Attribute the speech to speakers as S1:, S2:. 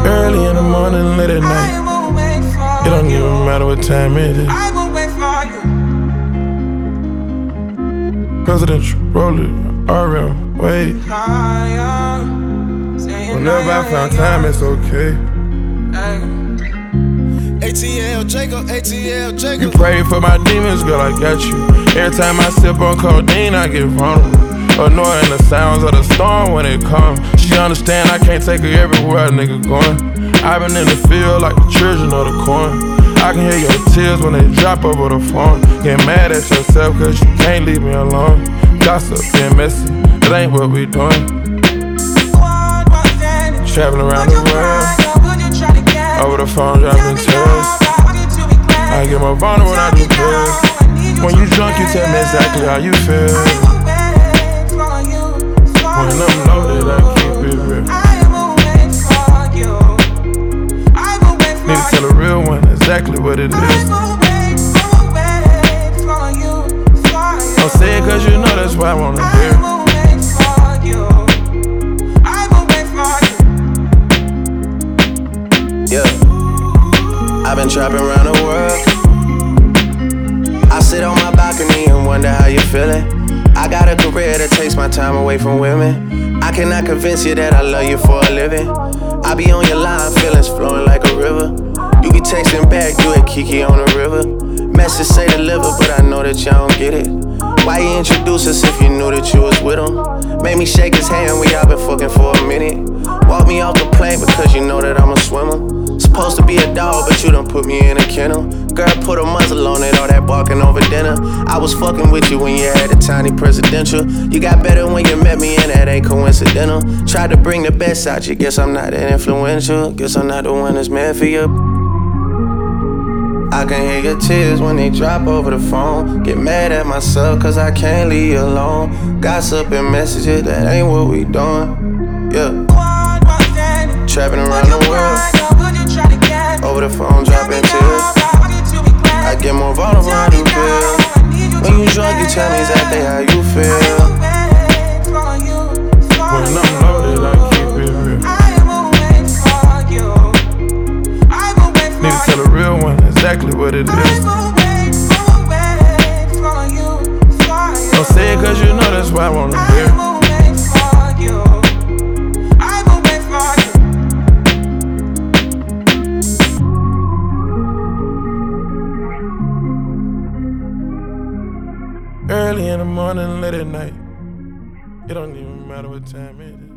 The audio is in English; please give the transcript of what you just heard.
S1: Early in the morning, late at night. It don't even matter what time it is.
S2: I will wait for you.
S1: Presidential roller, RM, wait. Whenever I found time, it's okay.
S3: ATL Jacob, ATL Jacob.
S1: You pray for my demons, girl, I got you. Every time I sip on codeine, I get vulnerable. Annoying the sounds of the storm when it comes. She understand I can't take her everywhere a nigga going. I've been in the field like the children of the corn. I can hear your tears when they drop over the phone. Get mad at yourself cause you can't leave me alone. Gossip and messy, it ain't what we doing. Traveling around the world, over the phone dropping tears. I get more vulnerable when I do pills. When you drunk you tell me exactly how you feel. When I'm loaded I keep it real. Need to tell a real one exactly what it is. Don't say it cause you know that's why I wanna hear.
S3: Yeah, I've been trapping around the world. I sit on my balcony and wonder how you feeling. I got a career that takes my time away from women. I cannot convince you that I love you for a living. I be on your line, feelings flowing like a river. You be texting back, you and Kiki on the river. Message say deliver, but I know that y'all don't get it. Why you introduce us if you knew that you was with him? Made me shake his hand, we all been fucking for a minute. Walk me off the plane because you know that I'm a swimmer. Supposed to be a dog, but you done put me in a kennel. Girl, put a muzzle on it, all that barking over dinner. I was fucking with you when you had a tiny presidential. You got better when you met me, and that ain't coincidental. Tried to bring the best out you, guess I'm not that influential. Guess I'm not the one that's meant for you. I can hear your tears when they drop over the phone. Get mad at myself cause I can't leave you alone. Gossip and messages, that ain't what we doing. Yeah. Trapping around the world, over the phone dropping tears. I get more vulnerable when I do pills. When you drunk you tell me exactly how you feel.
S1: When I'm loaded I keep it real. Need to tell a real one exactly what it is. Don't say it cause you know that's why I wanna hear. Early in the morning, late at night. It don't even matter what time it is.